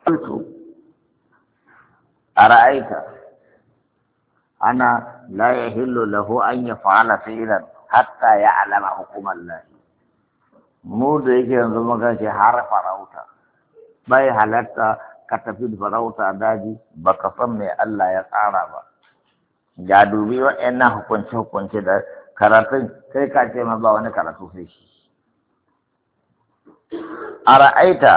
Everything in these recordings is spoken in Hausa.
قلت أرأيت أنا لا يحل له أن يفعل فعلا حتى يعلم حكم الله mu da yake yanzu muka ce har farauta bai halatta ka tafi farauta daji baka san me Allah ya tsara ba ga dubi waɗannan hukunce da karatun sai ka ce ma ba wani karatu sai shi ara'aita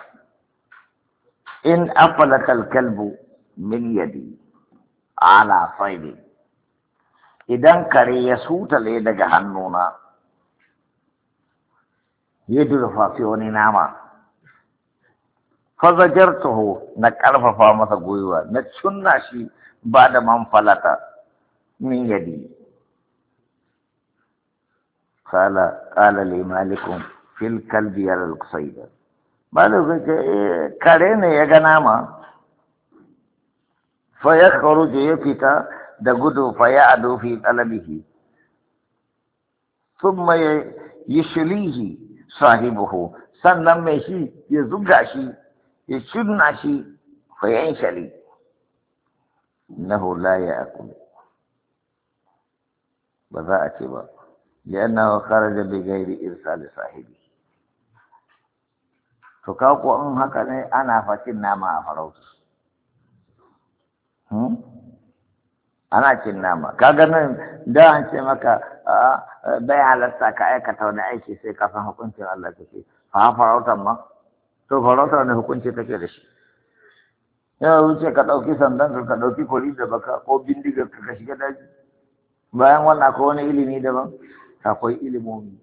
in afalakal kalbu min yadi ala saidi idan kare ya sutale daga hannuna ya durfa fi wani nama fazajartuhu na karfafa masa gwiwa na cunna shi ba da manfalata min yadi qala li malikum fil kalbi al qasida malik kare ne ya ga nama fa yakhruju ya fita da gudu fa ya adu fi talabihi thumma yashlihi sahibuhu sannan mai shi ya zuga shi ya shirna shi fa yanshali innahu la ya'kul ba za a ce ba li'annahu kharaja bi ghairi irsal sahibi to ka ko in haka ne ana facin nama a farauta ana cin nama kaga nan da an ce maka bai halatta ka aikata wani aiki sai ka san hukuncin Allah take fa farautar ma to farautar ne hukunci take da shi ya wuce ka dauki sandan ka dauki kori da baka ko bindigar ka shiga daji bayan wannan akwai wani ilimi daban akwai ilimomi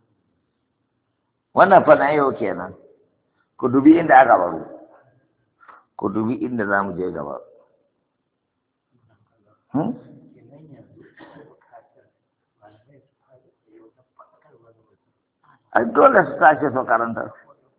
wannan fa na yau kenan ku dubi inda aka baro ku dubi inda zamu je gaba ai dole su tashi su karanta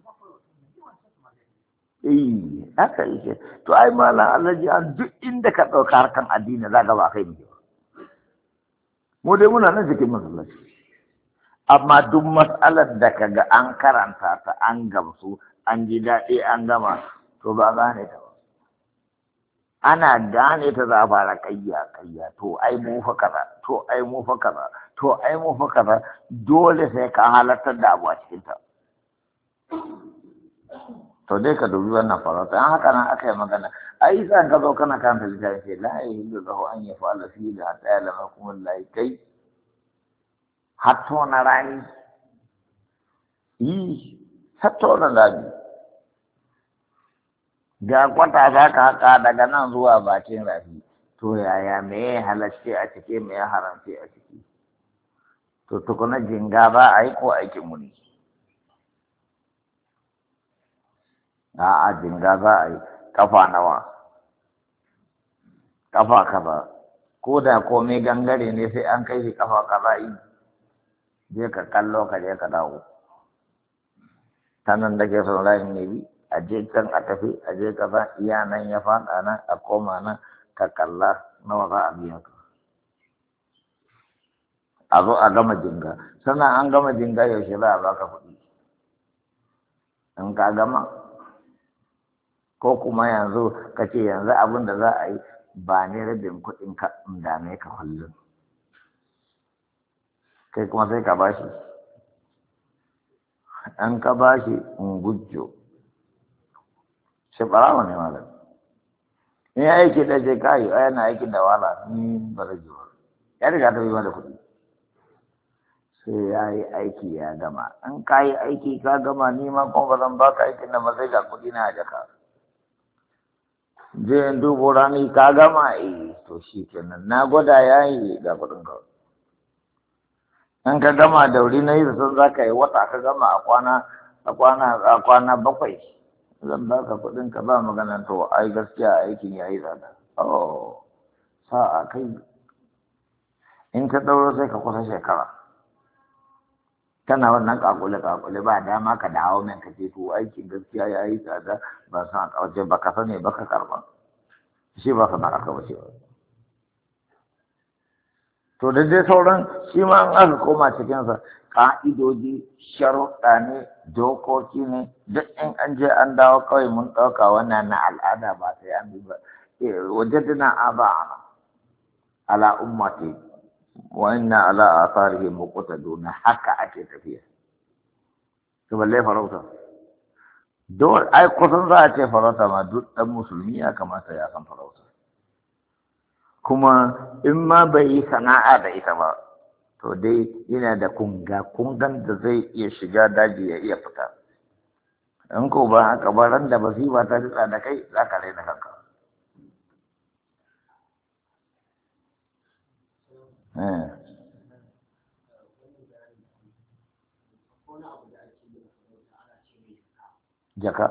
haka yake to ai malam Alhaji an duk inda ka ɗauka harkan addini za ka ba kai ne mu dai muna nan cikin masallaci amma duk mas'alar da kaga an karanta ta an gamsu an ji daɗi an gama to ba gane ta ba ana gane ta za a fara kayya to ai mu fa kaza to ai mu fa kaza to ai mu fa kaza dole sai ka halartar da abu a cikin ta to dai ka dubi wannan farauta an haka nan aka yi magana ai san ka zo kana karanta littafin sai la yahillu lahu an yaf'ala fi da hatta ya'lama kuma lai kai hatto na rani hatto na rani ga kwata za ka haka daga nan zuwa bakin rafi to yaya me ya halarci a ciki me ya haramci a ciki to tukuna jinga ba a yi ko aikin muni a'a jinga za a yi kafa nawa kafa kaza ko da komai gangare ne sai an kai shi kafa kaza yi je ka kallo ka je ka dawo ta nan da ke son layin ne bi a je can a tafi a je kaza iya nan ya faɗa nan a koma nan ka kalla nawa za a biya ka a zo a gama jinga sannan an gama jinga yaushe za a baka kuɗi in ka gama ko kuma yanzu ka ce yanzu abin da za a yi ba ne rabin kuɗin ka in dame ka kullum kai kuma sai ka bashi an ka bashi in gujjo sai ɓarawa ne malam in ya aiki da je kayi a yana aikin da wala ni ba zai ba ya riga ta yi da kuɗi sai ya yi aiki ya gama in ka yi aiki ka gama ni ma kuma ba zan baka aikin da masai ga kuɗi na a jaka je in dubo rani ka gama to shi kenan na gwada ya yi ga kuɗin ka in ka gama da wuri na yi da sun za ka yi wata ka gama a kwana bakwai zan baka kuɗin ka ba magana to ai gaskiya aikin yayi tsada sa'a kai in ka ɗauro sai ka kusa shekara kana wannan kakule ba dama ka dawo min ka ce to aikin gaskiya yayi tsada ba san a kawace ba ka sani ba ka karba shi ba sana aka bace ba to da dai sauran shi ma an aka koma cikinsa ƙa'idoji sharuɗa ne dokoki ne duk in an je an dawo kawai mun ɗauka wannan na al'ada ba sai an bi ba wajadna aba'ana ala ummati wa inna ala atharihim muqtaduna haka ake tafiya to balle farauta dole ai kusan za a ce farauta ma duk ɗan musulmi ya kamata ya san farauta kuma in ma bai yi sana'a da ita ba to dai yana da kungan da zai iya shiga daji ya iya fita in ko ba haka ba ran da basiba ta ritsa da kai za ka raina kanka jaka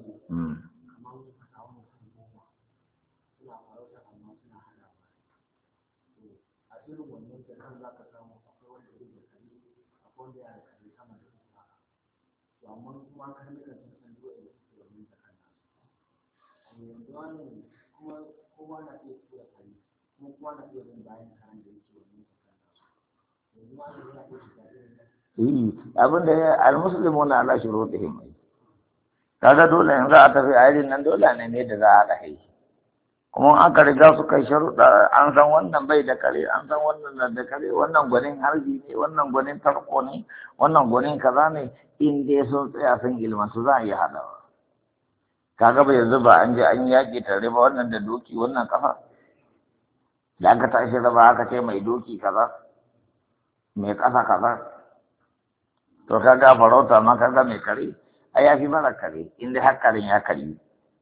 abin da ya almuslimu na ala shurutihim kaga dole in za a tafi a yarin nan dole ne da za a haɗa kai kuma aka riga su kai sharuɗa an san wannan bai da kare an san wannan na da kare wannan gwanin harbi ne wannan gwanin tarko ne wannan gwanin kaza ne in dai sun tsaya sun ilmantu za a iya haɗawa kaga ba yanzu ba an je an yaƙi tare ba wannan da doki wannan kafa da aka tashi raba aka ce mai doki kaza mai ƙasa kaza to kaga farauta ma kaga mai kare ai ya fi mara kare inda har karen ya kari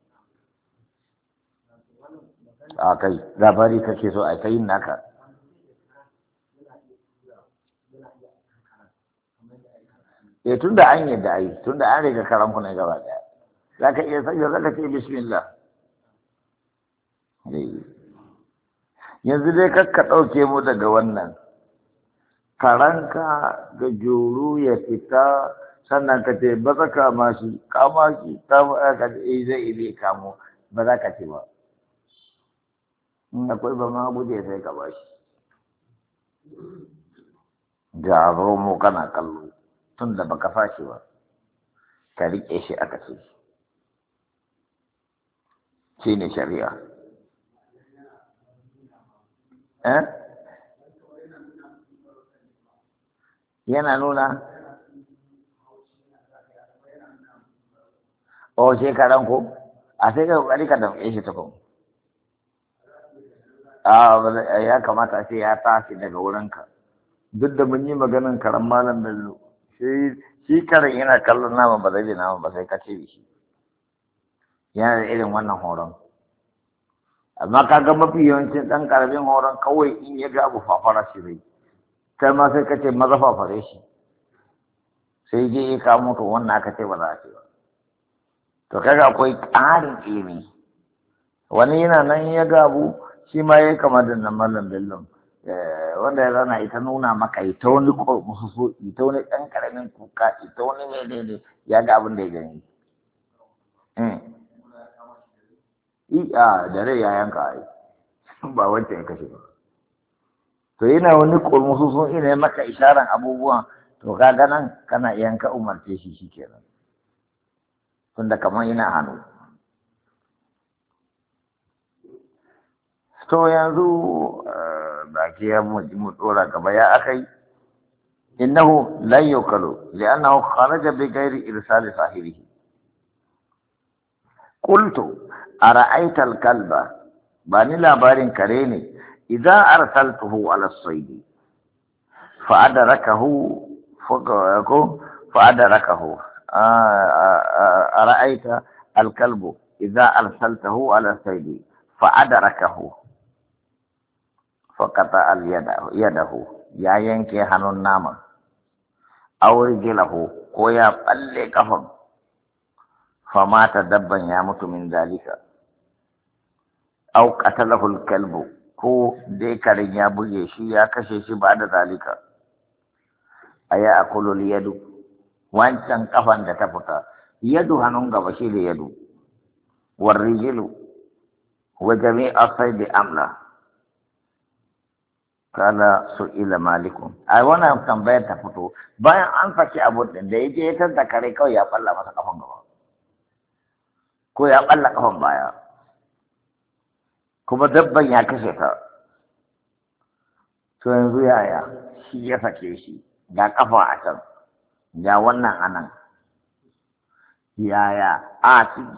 a kai labari kake so a kai naka tunda an yadda ai tunda an riga karan ku ne gaba daya zaka iya sanya zaka ce bismillah yanzu dai kakka ɗauke mu daga wannan karanka ga juru ya fita sannan ka ce ba za kama shi ta ka ce zai ile kamo ba za ka ce ba in akwai ba ma guje sai ka ba shi ga romo kana kallo tun da baka fashi ba ka riƙe shi aka ce shi ne shari'a yana nuna shekaran ko a sai ka kokari ka damƙe shi tukun ya kamata a ce ya tashi daga wurinka duk da mun yi maganin karan malam bello shi karen yana kallon nama ba zai nama ba sai ka ce shi yana da irin wannan horon amma ka ga mafi yawancin ɗan ƙaramin horon kawai in ya ga abu fafara shi zai kai ma sai ka ce maza fafare shi sai je ya kamo to wannan aka ce ba za a ce ba to kaga akwai ƙarin ilimi wani yana nan ya ga abu shi ma ya kama da nan mallam bello wanda ya zana ita nuna maka ita wani mususu ita wani ɗan ƙaramin kuka ita wani mai ya ga abin da ya gani da rai ya yanka ai ba wancan ya kashe ba to yana wani mususu ina ya maka isharan abubuwan to kaga nan kana yanka umarce shi shikenan tunda kamar yana hannu to yanzu baki ya mu dora gaba ya akai innahu la yukalu li'annahu kharaja bi ghairi irsali sahibihi qultu ara'aita al-kalba bani labarin kare ne idza arsaltuhu ala as-sayd fa adrakahu ara'aita al-kalbu idza arsaltahu ala as-sayd fa adrakahu fakata al-yadahu ya yanke hannun naman aw rijlahu ko ya balle kafan famata dabban ya mutu min zalika aw qatalahu al-kalbu ko dai karin ya buge shi ya kashe shi ba da zalika aya aqulu yadu wancan kafan da ta fita yadu hannun gaba shi da yadu war rijlu wa jami'a sayd amla kala su ila malikun ai wannan tambayar ta fito bayan an saki abu din da yaje ya tada kare kawai ya balla masa kafan gaba ko ya balla kafan baya kuma dabban ya kashe ta to yanzu yaya shi ya sake shi ga kafa a can ga wannan anan yaya a ciki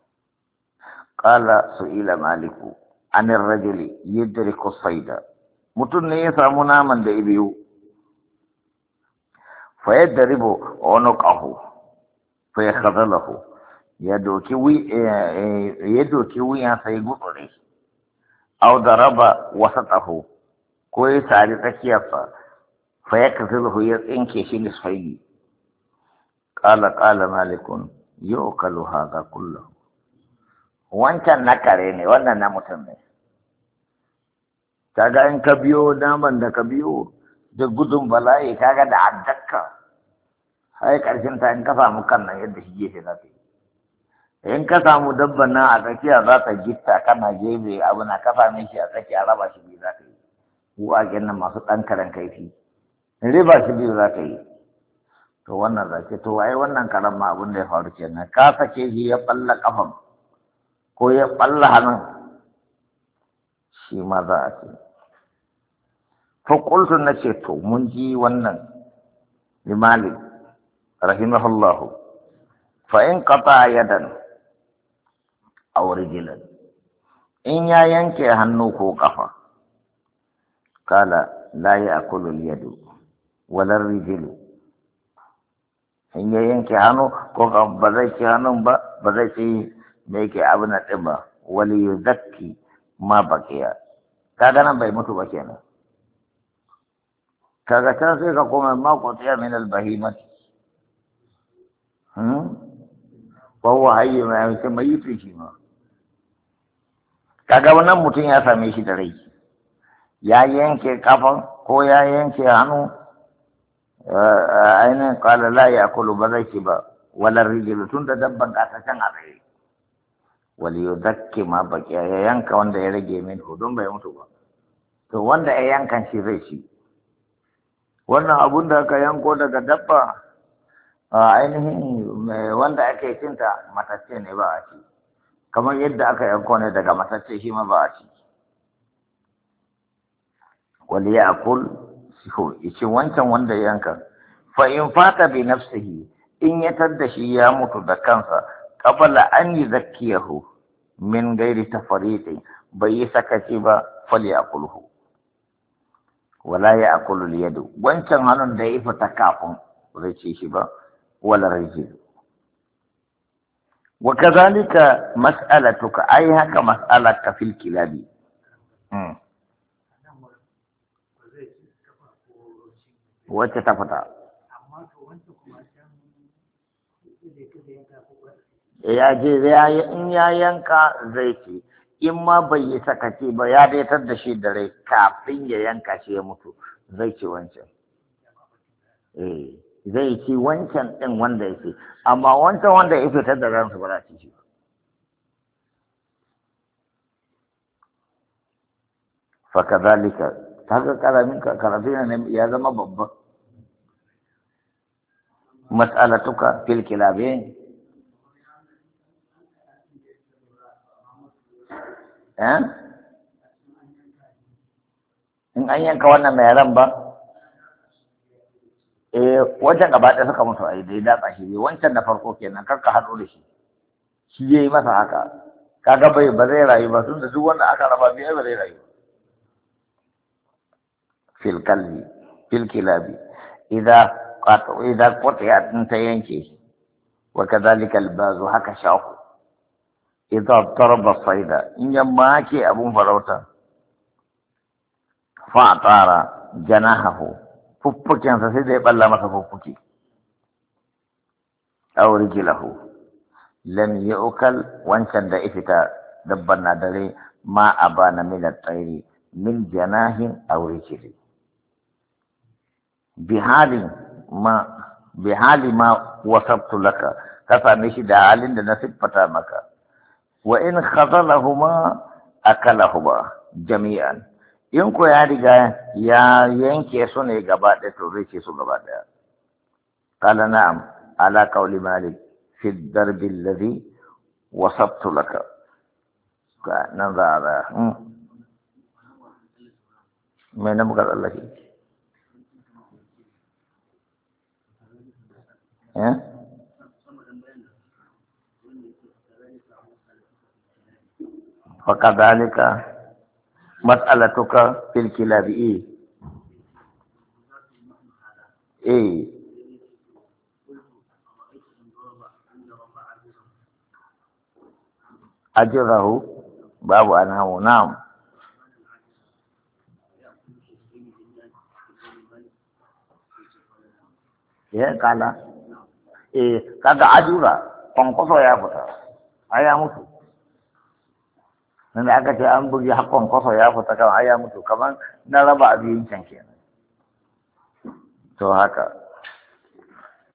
kala su ila maliku anir rajuli yudriku sayda mutum ne ya samu naman da ibiyu fa yadribu unuqahu fa yakhadalahu ya doki wuya sai gutsure aw daraba wasatahu ko ya sari tsakiyarsa fa yakhadalahu ya tsinke shi nisfaini qala malikun yu'kalu hadha kullahu wancan na kare ne wannan na mutum ne kaga in ka biyo naman da ka biyo da gudun bala'i kaga da addakka ai karshen ta in ka samu kan nan yadda shi gefe za ka yi in ka samu dabban nan a tsakiya za ta gitta kana gefe abu na kafa mai shi a tsakiya raba shi biyu za ka yi wagen nan masu ɗan karen kaifi riba shi biyu za ka yi to wannan za ke to ai wannan karan ma abin da ya faru kenan ka sake shi ya ɓalla kafan ko ya ɓalla hannun shi ma za a ce فقلت نشيت منجي ونن لمالك رحمه الله فإن قطع يدا أو رجلا إن ينكي هنوك قفا قال لا يأكل اليد ولا الرجل إن ينكي هنو قفا بذيك هنو بذيك ميكي أبنى تبا وليذكي ما بقي كذا نبي متو بكينا kaga ta sai ka koma mako tsaya min albahimati wa huwa hayy ma yake mai shi ma kaga wannan mutum ya same shi da rai ya yanke kafan ko ya yanke hannu ainihin kala la ya kulu ba zai ci ba wala rijilu tun da dabban kasa can a tsaye wali yuzakki ma baki ya yanka wanda ya rage min hudun bai mutu ba to wanda ya yankan shi zai ci wannan abun da aka yanko daga dabba ainihin wanda ake cinta matacce ne ba a ci kamar yadda aka yanko ne daga matacce shi ma ba a ci wali ya akul siho ice wancan wanda yanka fa in fata bi nafsihi in ya tadda shi ya mutu da kansa qabla an yuzakkiyahu min gairi tafariqin bai yi sakaci ba fali akulhu wala ya akulu yadu wancan hannun da ya fita kafin zai ce shi ba wala rajul wa kadhalika mas'alatuka ai haka mas'alaka fil kilabi wacce ta fita ya je in ya yanka zai ce in ma bai yi sakaci ba ya daitar da shi da rai kafin ya yanka shi ya mutu zai ci wancan zai ci wancan ɗin wanda ya ce amma wancan wanda ya fitar da ransa ba za ci shi ba fakadhalika kaga karamin karatu ne ya zama babba mas'alatuka fil kilabi in an yanka wannan mai ran ba wajen gaba ɗaya suka mutu a yi da ya datsa shi wancan na farko kenan karka haɗu da shi shi ya yi masa haka kaga bai ba zai rayu ba tun da duk wanda aka raba biyu ba zai rayu fil kalbi fil kilabi idan qatiya din ta yanke wa kadhalika al bazu haka shahu idan daraba saida in yamma ke abun farauta fa tara janahu fuffuken sa sai da ya balla masa fuffuki aw rijlahu lam yu'kal wancan da ifita dabban na dare ma abana min at-tayri min janahin aw rijli bihali ma wasabtu laka ka same shi da halin da na siffata maka wa in khadalahuma akalahuma jami'an in ko ya riga ya yanke su ne gaba ɗaya to zai ce su gaba ɗaya qala na'am ala qawli malik fi darbi alladhi wasabtu laka ka nan za a mai na muka tsallake فكذلك مسألتك في الكلاب إيه أجره باب أنه نعم ya kala kaga ajura kwankwaso ya fita aya mutu nan da aka ce an bugi har kwankwaso ya fita kan aya mutu kamar na raba abin can kenan to haka